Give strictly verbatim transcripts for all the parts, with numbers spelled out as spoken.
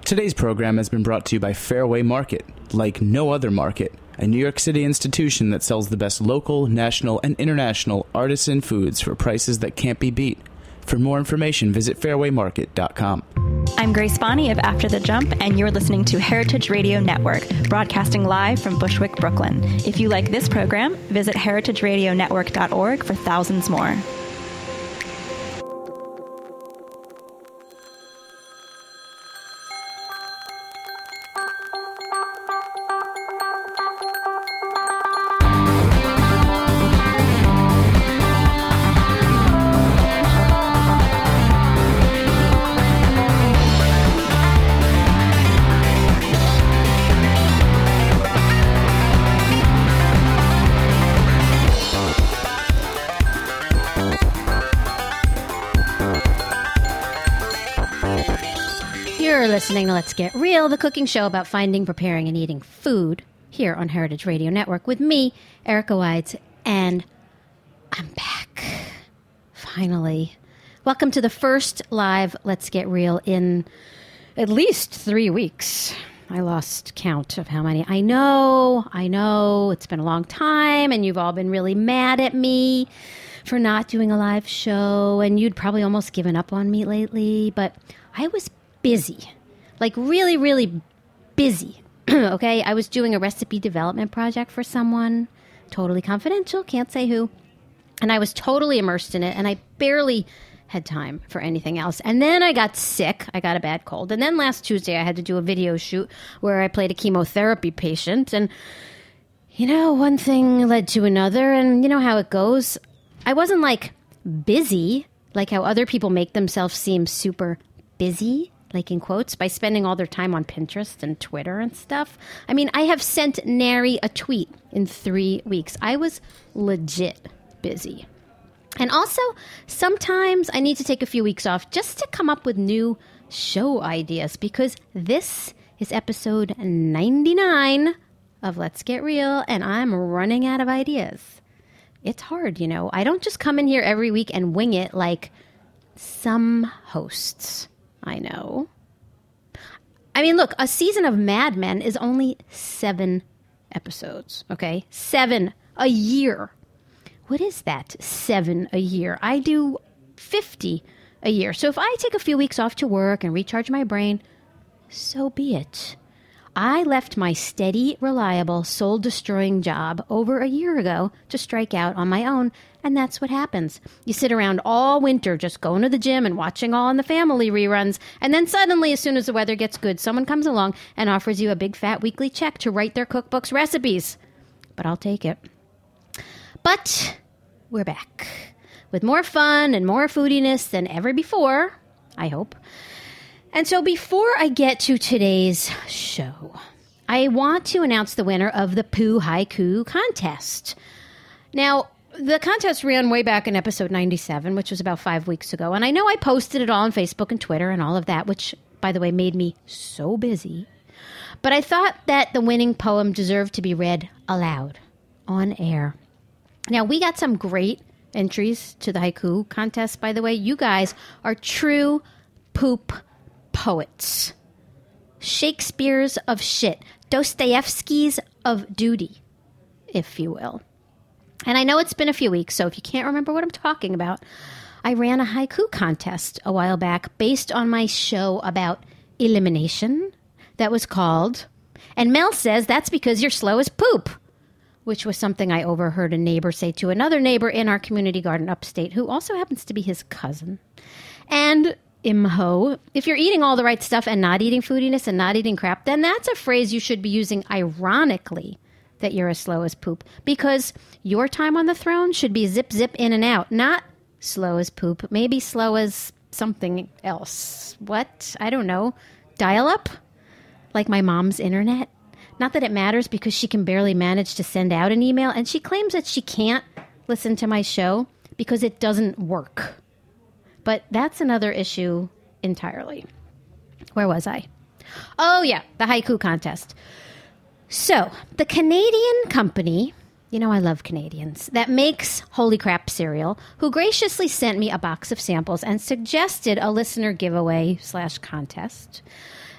Today's program has been brought to you by Fairway Market, like no other market, a New York City institution that sells the best local, national, and international artisan foods for prices that can't be beat. For more information, visit fairway market dot com. I'm Grace Bonney of After the Jump, and you're listening to Heritage Radio Network, broadcasting live from Bushwick, Brooklyn. If you like this program, visit heritage radio network dot org for thousands more. Listening to Let's Get Real, the cooking show about finding, preparing, and eating food here on Heritage Radio Network with me, Erica Wides, and I'm back. Finally. Welcome to the first live Let's Get Real in at least three weeks. I lost count of how many. I know, I know, it's been a long time, and you've all been really mad at me for not doing a live show, and you'd probably almost given up on me lately, but I was busy. Like really, really busy, okay? I was doing a recipe development project for someone, totally confidential, can't say who, and I was totally immersed in it, and I barely had time for anything else. And then I got sick. I got a bad cold. And then last Tuesday, I had to do a video shoot where I played a chemotherapy patient, and, you know, one thing led to another, and you know how it goes. I wasn't, like, busy, like how other people make themselves seem super busy, like in quotes, by spending all their time on Pinterest and Twitter and stuff. I mean, I have sent nary a tweet in three weeks. I was legit busy. And also, sometimes I need to take a few weeks off just to come up with new show ideas, because this is episode ninety-nine of Let's Get Real, and I'm running out of ideas. It's hard, you know. I don't just come in here every week and wing it like some hosts. I know. I mean, look, a season of Mad Men is only seven episodes, okay? Seven a year. What is that, seven a year? I do fifty a year. So if I take a few weeks off to work and recharge my brain, so be it. I left my steady, reliable, soul-destroying job over a year ago to strike out on my own, and that's what happens. You sit around all winter just going to the gym and watching All in the Family reruns, and then suddenly, as soon as the weather gets good, someone comes along and offers you a big fat weekly check to write their cookbook's recipes. But I'll take it. But we're back with more fun and more foodiness than ever before, I hope. And so before I get to today's show, I want to announce the winner of the Poo Haiku contest. Now, the contest ran way back in episode ninety-seven, which was about five weeks ago. And I know I posted it all on Facebook and Twitter and all of that, which, by the way, made me so busy. But I thought that the winning poem deserved to be read aloud on air. Now, we got some great entries to the haiku contest, by the way. You guys are true poop poets. Shakespeare's of shit. Dostoevsky's of duty, if you will. And I know it's been a few weeks, so if you can't remember what I'm talking about, I ran a haiku contest a while back based on my show about elimination that was called, and Mel says that's because you're slow as poop, which was something I overheard a neighbor say to another neighbor in our community garden upstate, who also happens to be his cousin. And Imho, if you're eating all the right stuff and not eating foodiness and not eating crap, then that's a phrase you should be using ironically, that you're as slow as poop, because your time on the throne should be zip, zip, in and out, not slow as poop, maybe slow as something else. What? I don't know. Dial-up? Like my mom's internet? Not that it matters, because she can barely manage to send out an email, and she claims that she can't listen to my show because it doesn't work. But that's another issue entirely. Where was I? Oh, yeah, the haiku contest. So, the Canadian company, you know I love Canadians, that makes Holy Crap cereal, who graciously sent me a box of samples and suggested a listener giveaway slash contest,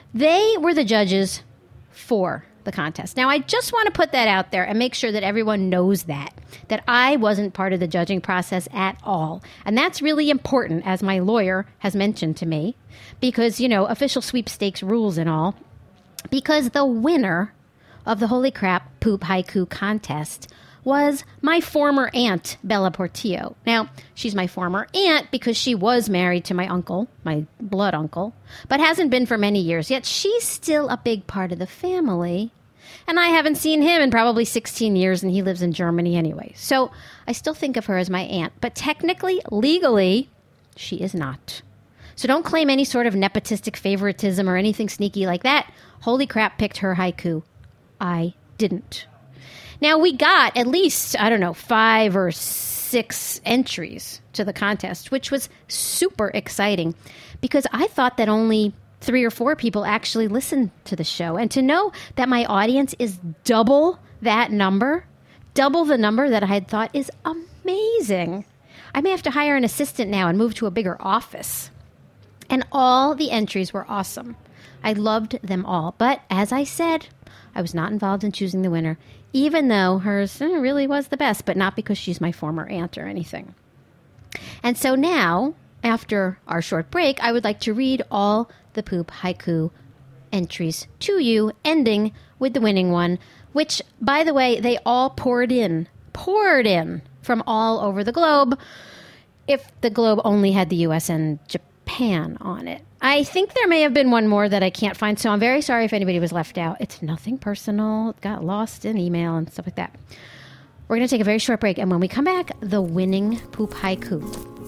They were the judges for the contest. Now, I just want to put that out there and make sure that everyone knows that, that I wasn't part of the judging process at all. And that's really important, as my lawyer has mentioned to me, because, you know, official sweepstakes rules and all, because the winner of the Holy Crap Poop Haiku contest was my former aunt, Bella Portillo. Now, she's my former aunt because she was married to my uncle, my blood uncle, but hasn't been for many years. Yet she's still a big part of the family. And I haven't seen him in probably sixteen years, and he lives in Germany anyway. So I still think of her as my aunt. But technically, legally, she is not. So don't claim any sort of nepotistic favoritism or anything sneaky like that. Holy Crap picked her haiku. I didn't. Now, we got at least, I don't know, five or six entries to the contest, which was super exciting because I thought that only three or four people actually listened to the show. And to know that my audience is double that number, double the number that I had thought is amazing. I may have to hire an assistant now and move to a bigger office. And all the entries were awesome. I loved them all. But as I said, I was not involved in choosing the winner, even though hers really was the best, but not because she's my former aunt or anything. And so now, after our short break, I would like to read all the Poop Haiku entries to you, ending with the winning one, which, by the way, they all poured in, poured in from all over the globe, if the globe only had the U S and Japan on it. I think there may have been one more that I can't find, so I'm very sorry if anybody was left out. It's nothing personal. It got lost in email and stuff like that. We're going to take a very short break, and when we come back, the winning Poop Haiku.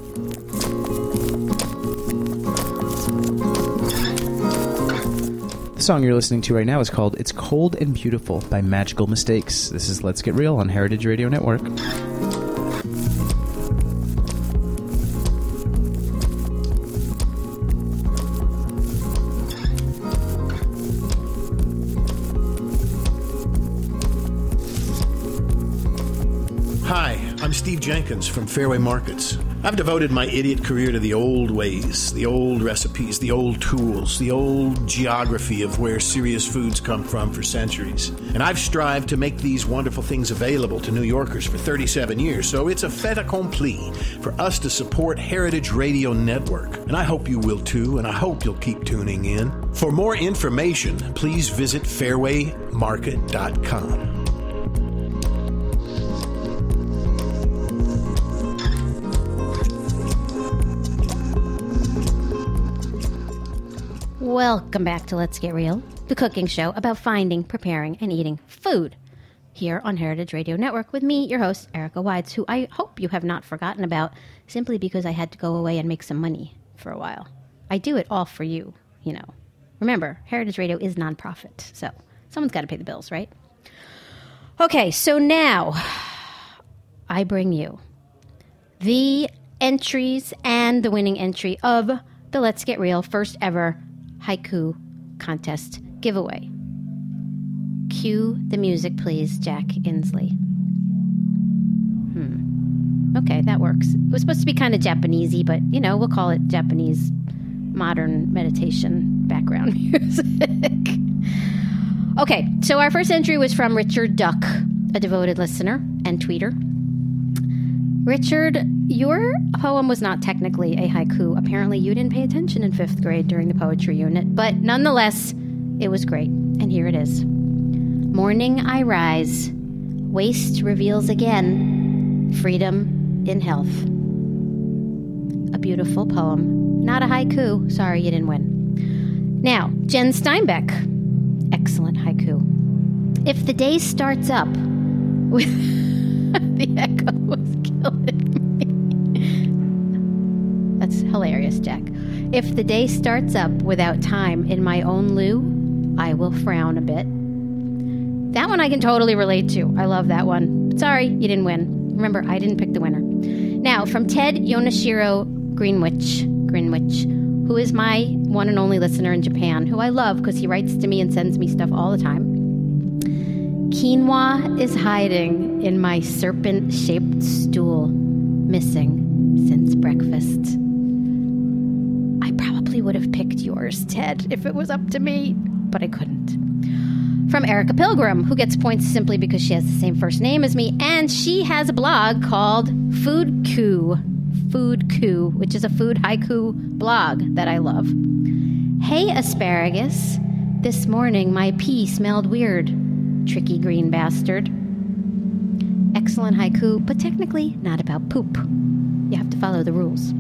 The song you're listening to right now is called It's Cold and Beautiful by Magical Mistakes. This is Let's Get Real on Heritage Radio Network. Hi, I'm Steve Jenkins from Fairway Markets. I've devoted my idiot career to the old ways, the old recipes, the old tools, the old geography of where serious foods come from for centuries. And I've strived to make these wonderful things available to New Yorkers for thirty-seven years, so it's a fait accompli for us to support Heritage Radio Network. And I hope you will too, and I hope you'll keep tuning in. For more information, please visit fairway market dot com. Welcome back to Let's Get Real, the cooking show about finding, preparing, and eating food here on Heritage Radio Network with me, your host, Erica Wides, who I hope you have not forgotten about simply because I had to go away and make some money for a while. I do it all for you, you know. Remember, Heritage Radio is nonprofit, so someone's got to pay the bills, right? Okay, so now I bring you the entries and the winning entry of the Let's Get Real first ever haiku contest giveaway. Cue the music, please, Jack Inslee. Hmm. Okay, that works. It was supposed to be kind of Japanesey, but, you know, we'll call it Japanese modern meditation background music. Okay, so our first entry was from Richard Duck, a devoted listener and tweeter. Richard, your poem was not technically a haiku. Apparently, you didn't pay attention in fifth grade during the poetry unit, but nonetheless, it was great. And here it is. Morning I rise, waste reveals again, freedom in health. A beautiful poem. Not a haiku. Sorry, you didn't win. Now, Jen Steinbeck. Excellent haiku. If the day starts up with... the echo was killing me. That's hilarious, Jack. If the day starts up without time in my own loo, I will frown a bit. That one I can totally relate to. I love that one. Sorry, you didn't win. Remember, I didn't pick the winner. Now, from Ted Yonashiro Greenwich, Greenwich, who is my one and only listener in Japan, who I love because he writes to me and sends me stuff all the time. Quinoa is hiding in my serpent-shaped stool, missing since breakfast. I probably totally would have picked yours, Ted, if it was up to me, but I couldn't. From Erica Pilgrim, who gets points simply because she has the same first name as me, and she has a blog called Food Coup, Food Coup, which is a food haiku blog that I love. Hey, asparagus. This morning my pee smelled weird. Tricky green bastard. Excellent haiku, but technically not about poop. You have to follow the rules.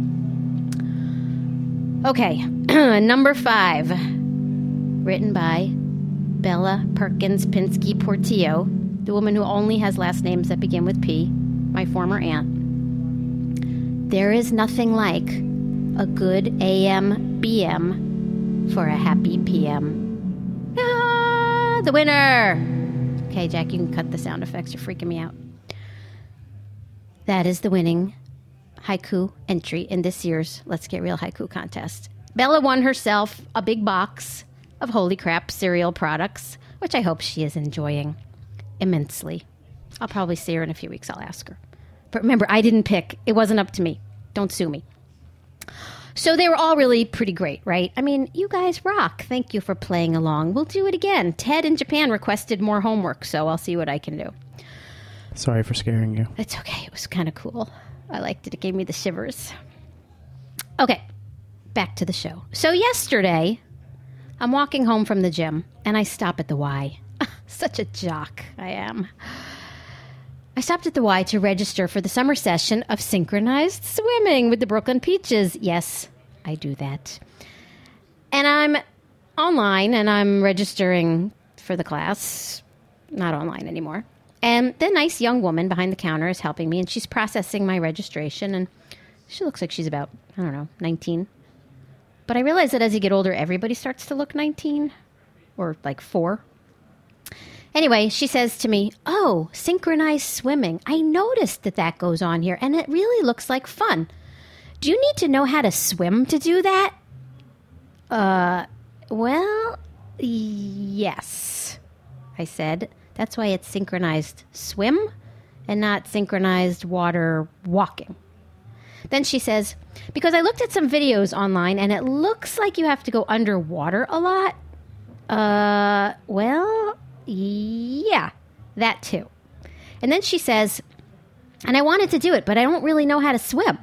Okay, number five. Written by Bella Perkins Pinsky Portillo, the woman who only has last names that begin with P, my former aunt. There is nothing like a good A M B M for a happy P M. Ah, the winner! Okay, Jack, you can cut the sound effects. You're freaking me out. That is the winning haiku entry in this year's Let's Get Real Haiku contest. Bella won herself a big box of Holy Crap cereal products, which I hope she is enjoying immensely. I'll probably see her in a few weeks. I'll ask her. But remember, I didn't pick. It wasn't up to me. Don't sue me. So they were all really pretty great, right? I mean, you guys rock. Thank you for playing along. We'll do it again. Ted in Japan requested more homework, so I'll see what I can do. Sorry for scaring you. It's okay. It was kind of cool. I liked it. It gave me the shivers. Okay, back to the show. So yesterday, I'm walking home from the gym, and I stop at the Y. Such a jock I am. I stopped at the Y to register for the summer session of synchronized swimming with the Brooklyn Peaches. Yes, I do that. And I'm online, and I'm registering for the class. Not online anymore. And the nice young woman behind the counter is helping me, and she's processing my registration, and she looks like she's about, I don't know, nineteen. But I realize that as you get older, everybody starts to look nineteen, or like four. Anyway, she says to me, oh, synchronized swimming. I noticed that that goes on here, and it really looks like fun. Do you need to know how to swim to do that? Uh, well, yes, I said. That's why it's synchronized swim and not synchronized water walking. Then she says, because I looked at some videos online and it looks like you have to go underwater a lot. Uh, well, yeah, that too. And then she says, and I wanted to do it, but I don't really know how to swim.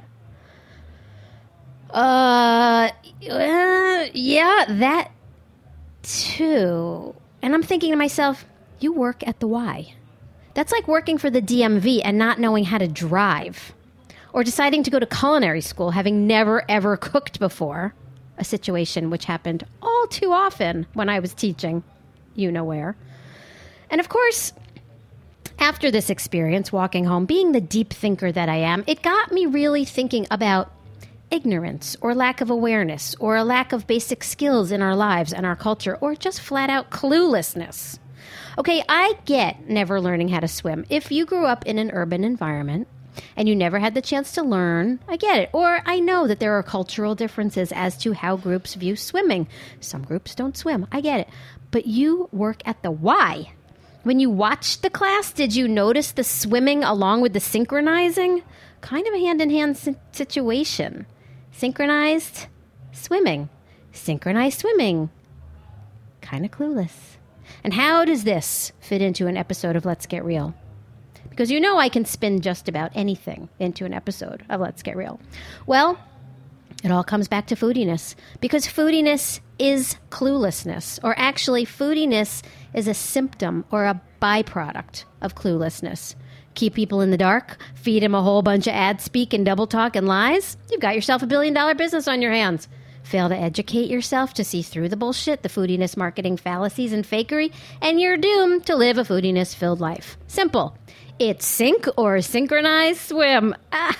Uh, uh yeah, that too. And I'm thinking to myself, you work at the Y. That's like working for the D M V and not knowing how to drive. Or deciding to go to culinary school having never, ever cooked before. A situation which happened all too often when I was teaching, you know where. And of course, after this experience, walking home, being the deep thinker that I am, it got me really thinking about ignorance or lack of awareness or a lack of basic skills in our lives and our culture or just flat out cluelessness. Okay, I get never learning how to swim. If you grew up in an urban environment and you never had the chance to learn, I get it. Or I know that there are cultural differences as to how groups view swimming. Some groups don't swim. I get it. But you work at the Y. When you watched the class, did you notice the swimming along with the synchronizing? Kind of a hand-in-hand si- situation. Synchronized swimming. Synchronized swimming. Kind of clueless. And how does this fit into an episode of Let's Get Real? Because you know I can spin just about anything into an episode of Let's Get Real. Well, it all comes back to foodiness. Because foodiness is cluelessness. Or actually, foodiness is a symptom or a byproduct of cluelessness. Keep people in the dark, feed them a whole bunch of ad speak and double talk and lies. You've got yourself a billion dollar business on your hands. Fail to educate yourself to see through the bullshit, the foodiness marketing fallacies and fakery, and you're doomed to live a foodiness-filled life. Simple. It's sink or synchronize swim.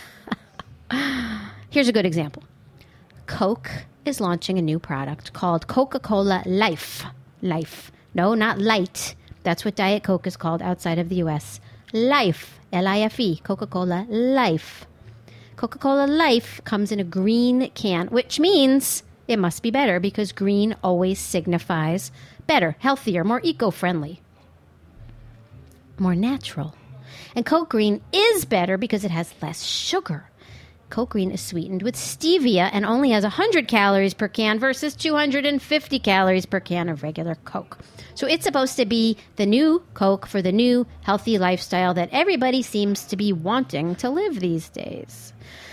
Here's a good example. Coke is launching a new product called Coca-Cola Life. Life. No, not light. That's what Diet Coke is called outside of the U S. Life. L I F E. Coca-Cola Life. Coca-Cola Life comes in a green can, which means it must be better because green always signifies better, healthier, more eco-friendly, more natural. And Coke Green is better because it has less sugar. Coke Green is sweetened with stevia and only has one hundred calories per can versus two hundred fifty calories per can of regular Coke. So it's supposed to be the new Coke for the new healthy lifestyle that everybody seems to be wanting to live these days.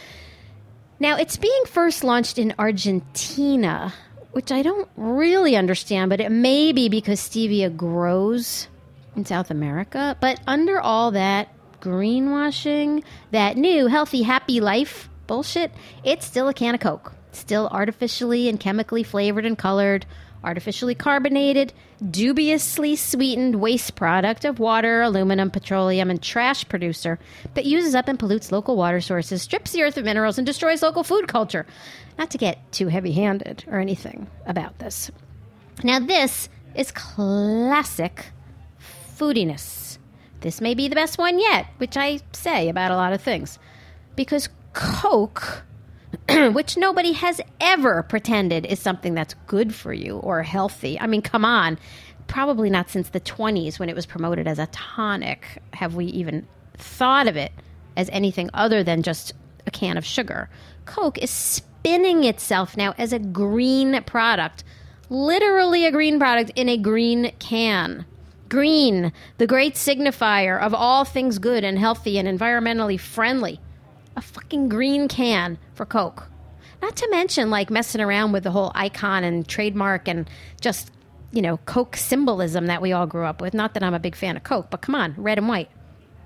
Now, it's being first launched in Argentina, which I don't really understand, but it may be because stevia grows in South America. But under all that greenwashing, that new healthy, happy life bullshit, it's still a can of Coke. Still artificially and chemically flavored and colored, artificially carbonated, dubiously sweetened waste product of water, aluminum, petroleum, and trash producer that uses up and pollutes local water sources, strips the earth of minerals, and destroys local food culture. Not to get too heavy-handed or anything about this. Now, this is classic foodiness. This may be the best one yet, which I say about a lot of things. Because Coke, which nobody has ever pretended is something that's good for you or healthy. I mean, come on. Probably not since the twenties when it was promoted as a tonic have we even thought of it as anything other than just a can of sugar. Coke is spinning itself now as a green product. Literally a green product in a green can. Green, the great signifier of all things good and healthy and environmentally friendly. A fucking green can for Coke. Not to mention, like, messing around with the whole icon and trademark and just, you know, Coke symbolism that we all grew up with. Not that I'm a big fan of Coke, but come on, red and white.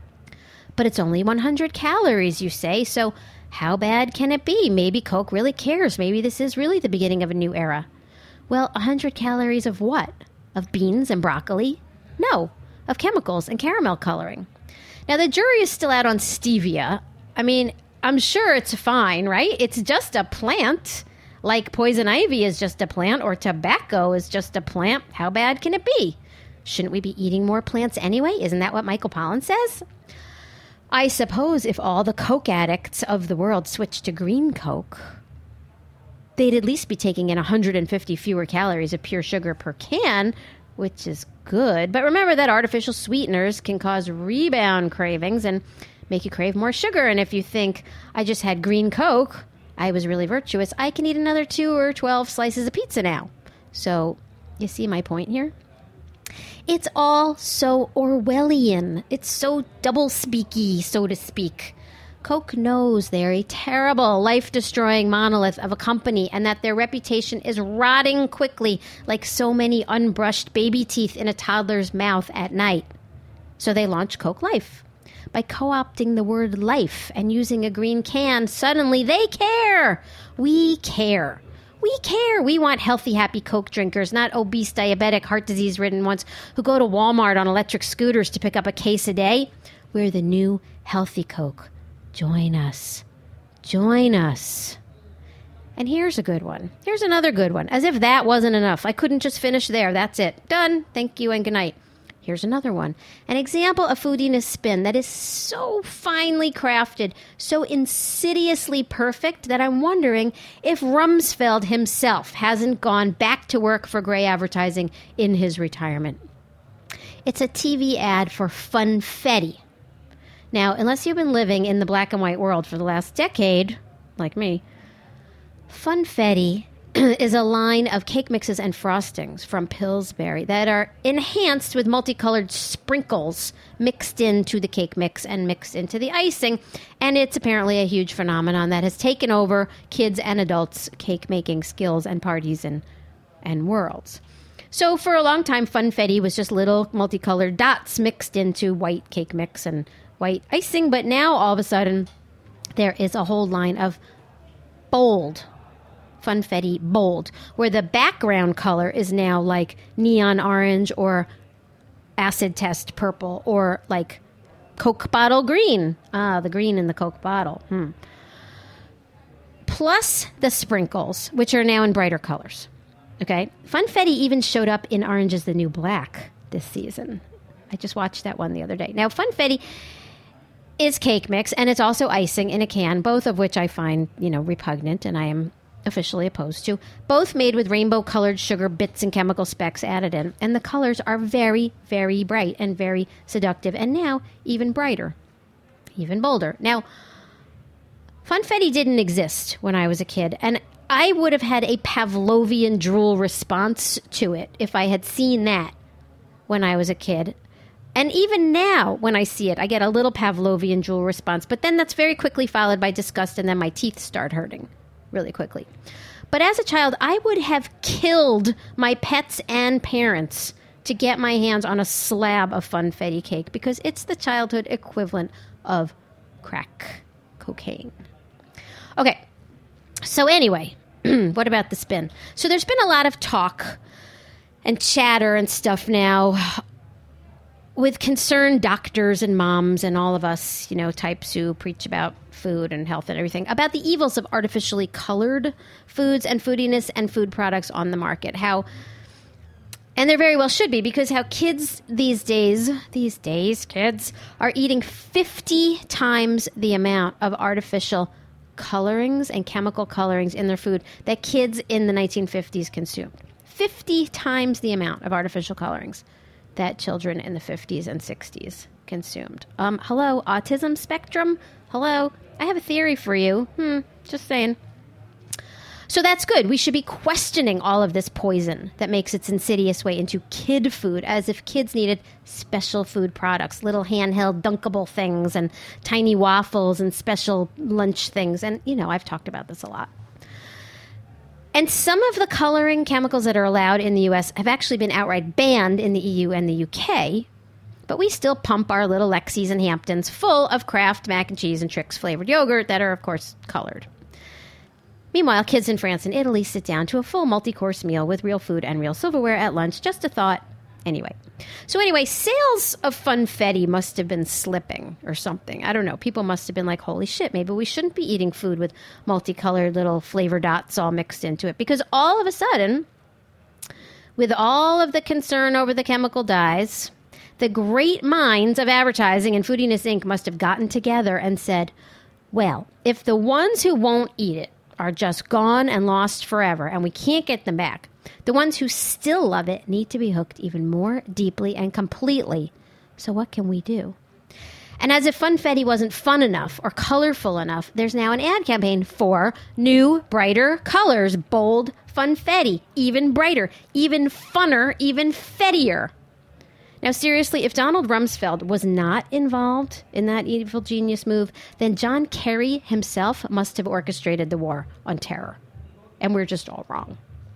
But it's only one hundred calories, you say, so how bad can it be? Maybe Coke really cares. Maybe this is really the beginning of a new era. Well, one hundred calories of what? Of beans and broccoli? No, of chemicals and caramel coloring. Now, the jury is still out on stevia. I mean, I'm sure it's fine, right? It's just a plant, like poison ivy is just a plant or tobacco is just a plant. How bad can it be? Shouldn't we be eating more plants anyway? Isn't that what Michael Pollan says? I suppose if all the Coke addicts of the world switched to green Coke, they'd at least be taking in one hundred fifty fewer calories of pure sugar per can, which is good. But remember that artificial sweeteners can cause rebound cravings and make you crave more sugar. And if you think, I just had green Coke, I was really virtuous, I can eat another two or twelve slices of pizza now. So, you see my point here? It's all so Orwellian. It's so double-speaky, so to speak. Coke knows they're a terrible, life-destroying monolith of a company and that their reputation is rotting quickly like so many unbrushed baby teeth in a toddler's mouth at night. So they launch Coke Life. By co-opting the word life and using a green can, suddenly they care. We care. We care. We want healthy, happy Coke drinkers, not obese, diabetic, heart disease-ridden ones who go to Walmart on electric scooters to pick up a case a day. We're the new healthy Coke. Join us. Join us. And here's a good one. Here's another good one. As if that wasn't enough. I couldn't just finish there. That's it. Done. Thank you and good night. Here's another one. An example of foodiness spin that is so finely crafted, so insidiously perfect that I'm wondering if Rumsfeld himself hasn't gone back to work for Grey Advertising in his retirement. It's a T V ad for Funfetti. Now, unless you've been living in the black and white world for the last decade, like me, Funfetti is a line of cake mixes and frostings from Pillsbury that are enhanced with multicolored sprinkles mixed into the cake mix and mixed into the icing. And it's apparently a huge phenomenon that has taken over kids' and adults' cake-making skills and parties and, and worlds. So for a long time, Funfetti was just little multicolored dots mixed into white cake mix and white icing. But now, all of a sudden, there is a whole line of bold Funfetti Bold, where the background color is now like neon orange or acid test purple or like Coke bottle green. Ah, the green in the Coke bottle. Hmm. Plus the sprinkles, which are now in brighter colors. Okay? Funfetti even showed up in Orange is the New Black this season. I just watched that one the other day. Now, Funfetti is cake mix, and it's also icing in a can, both of which I find, you know, repugnant, and I am officially opposed to, both made with rainbow-colored sugar bits and chemical specks added in. And the colors are very, very bright and very seductive. And now, even brighter, even bolder. Now, Funfetti didn't exist when I was a kid, and I would have had a Pavlovian drool response to it if I had seen that when I was a kid. And even now, when I see it, I get a little Pavlovian drool response, but then that's very quickly followed by disgust, and then my teeth start hurting really quickly. But as a child, I would have killed my pets and parents to get my hands on a slab of Funfetti cake because it's the childhood equivalent of crack cocaine. Okay, so anyway, what about the spin? So there's been a lot of talk and chatter and stuff now with concerned doctors and moms and all of us, you know, types who preach about food and health and everything, about the evils of artificially colored foods and foodiness and food products on the market. How, and there very well should be, because how kids these days, these days, kids are eating fifty times the amount of artificial colorings and chemical colorings in their food that kids in the nineteen fifties consumed. fifty times the amount of artificial colorings that children in the fifties and sixties consumed. Um, hello, autism spectrum? Hello? I have a theory for you. Hmm, just saying. So that's good. We should be questioning all of this poison that makes its insidious way into kid food, as if kids needed special food products, little handheld dunkable things and tiny waffles and special lunch things. And, you know, I've talked about this a lot. And some of the coloring chemicals that are allowed in the U S have actually been outright banned in the E U and the U K, but we still pump our little Lexis and Hamptons full of Kraft mac and cheese and Trix flavored yogurt that are, of course, colored. Meanwhile, kids in France and Italy sit down to a full multi-course meal with real food and real silverware at lunch. Just a thought. Anyway. So anyway, sales of Funfetti must have been slipping or something. I don't know. People must have been like, holy shit, maybe we shouldn't be eating food with multicolored little flavor dots all mixed into it. Because all of a sudden, with all of the concern over the chemical dyes, the great minds of advertising and Foodiness Incorporated must have gotten together and said, well, if the ones who won't eat it are just gone and lost forever, and we can't get them back, the ones who still love it need to be hooked even more deeply and completely. So what can we do? And as if Funfetti wasn't fun enough or colorful enough, there's now an ad campaign for new, brighter colors. Bold Funfetti. Even brighter. Even funner. Even fettier. Now, seriously, if Donald Rumsfeld was not involved in that evil genius move, then John Kerry himself must have orchestrated the war on terror. And we're just all wrong.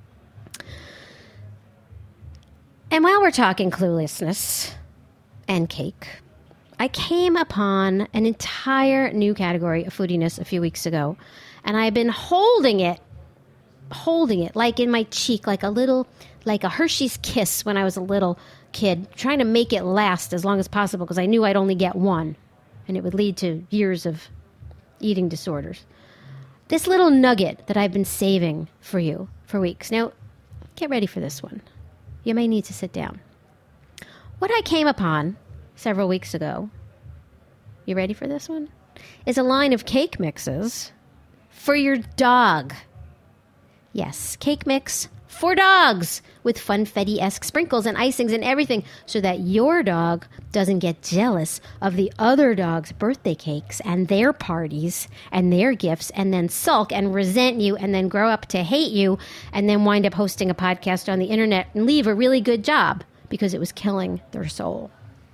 And while we're talking cluelessness and cake, I came upon an entire new category of foodiness a few weeks ago, and I've been holding it, holding it like in my cheek, like a little, like a Hershey's Kiss when I was a little kid, trying to make it last as long as possible because I knew I'd only get one, and it would lead to years of eating disorders. This little nugget that I've been saving for you for weeks. Now, get ready for this one. You may need to sit down. What I came upon several weeks ago, you ready for this one, is a line of cake mixes for your dog. Yes, cake mix for dogs with Funfetti-esque sprinkles and icings and everything so that your dog doesn't get jealous of the other dog's birthday cakes and their parties and their gifts and then sulk and resent you and then grow up to hate you and then wind up hosting a podcast on the internet and leave a really good job because it was killing their soul.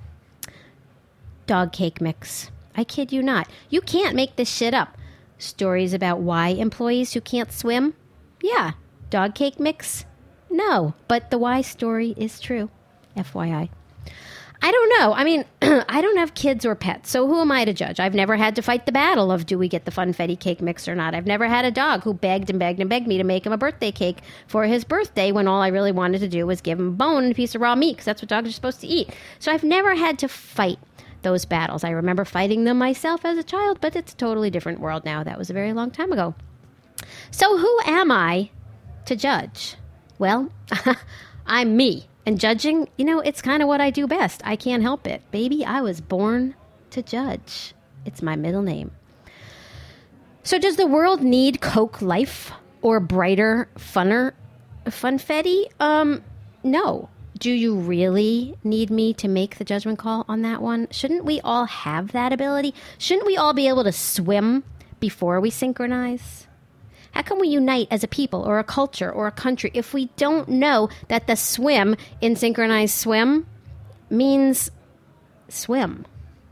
Dog cake mix. I kid you not. You can't make this shit up. Stories about why employees who can't swim? Yeah. Dog cake mix? No. But the why story is true. F Y I. I don't know. I mean, I don't have kids or pets, so who am I to judge? I've never had to fight the battle of do we get the Funfetti cake mix or not. I've never had a dog who begged and begged and begged me to make him a birthday cake for his birthday when all I really wanted to do was give him a bone and a piece of raw meat because that's what dogs are supposed to eat. So I've never had to fight those battles. I remember fighting them myself as a child, but it's a totally different world now. That was a very long time ago. So who am I to judge? Well, I'm me. And judging, you know, it's kind of what I do best. I can't help it. Baby, I was born to judge. It's my middle name. So does the world need Coke Life or brighter, funner Funfetti? Um, no. Do you really need me to make the judgment call on that one? Shouldn't we all have that ability? Shouldn't we all be able to swim before we synchronize? How can we unite as a people or a culture or a country if we don't know that the swim in synchronized swim means swim?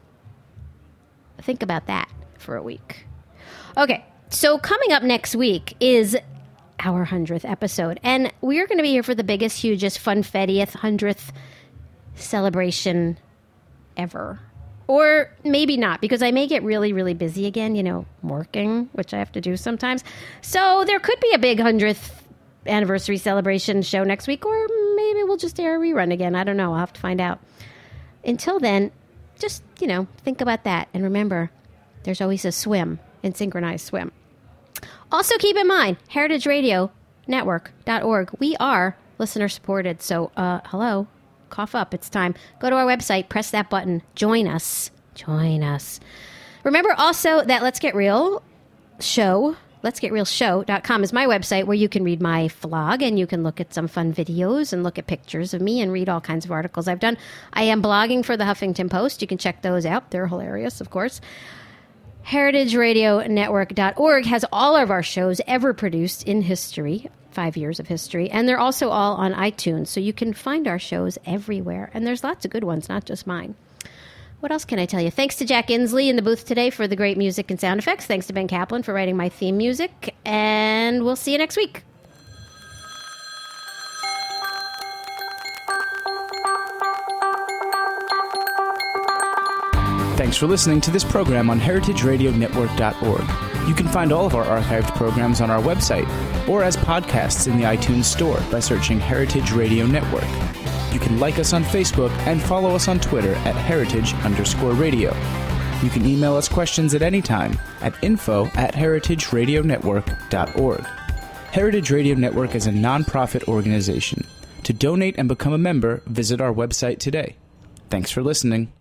Think about that for a week. Okay, so coming up next week is our hundredth episode, and we're going to be here for the biggest, hugest, funfettiest hundredth celebration ever. Or maybe not, because I may get really, really busy again, you know, working, which I have to do sometimes. So there could be a big hundredth anniversary celebration show next week, or maybe we'll just air a rerun again. I don't know. I'll have to find out. Until then, just, you know, think about that. And remember, there's always a swim in synchronized swim. Also keep in mind, heritage radio network dot org. We are listener supported. So, uh, hello. Cough up. It's time. Go to our website, press that button, join us. Join us. Remember also that Let's Get Real show, let's get real show dot com is my website where you can read my vlog and you can look at some fun videos and look at pictures of me and read all kinds of articles I've done. I am blogging for the Huffington Post. You can check those out. They're hilarious, of course. heritage radio network dot org has all of our shows ever produced in history. Five years of history, and they're also all on iTunes, so you can find our shows everywhere, and there's lots of good ones, not just mine. What else can I tell you? Thanks to Jack Inslee in the booth today for the great music and sound effects. Thanks to Ben Kaplan for writing my theme music, and we'll see you next week. Thanks for listening to this program on heritage radio network dot org. You can find all of our archived programs on our website or as podcasts in the iTunes Store by searching Heritage Radio Network. You can like us on Facebook and follow us on Twitter at heritage underscore radio. You can email us questions at any time at info at heritage radio network dot org. Heritage Radio Network is a nonprofit organization. To donate and become a member, visit our website today. Thanks for listening.